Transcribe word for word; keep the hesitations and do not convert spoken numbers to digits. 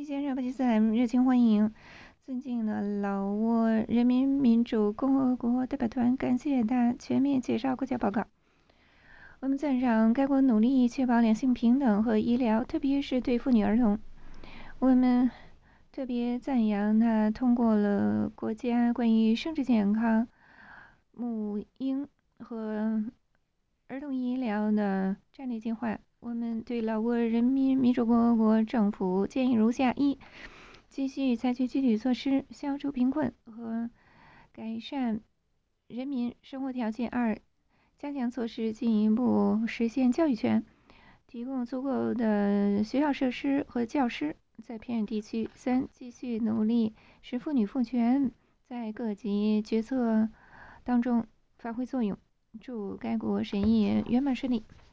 伊先生，巴基斯坦热情欢迎尊敬的老挝人民民主共和国代表团，感谢他全面介绍国家报告。我们赞赏该国努力确保两性平等和医疗，特别是对妇女儿童。我们特别赞扬他通过了国家关于生殖健康、母婴和儿童医疗的战略计划。我们对老挝人民民主共和国政府建议如下：一、继续采取具体措施消除贫困和改善人民生活条件；二、加强措施进一步实现教育权，提供足够的学校设施和教师在偏远地区；三、继续努力使妇女赋权在各级决策当中发挥作用。祝该国审议圆满顺利。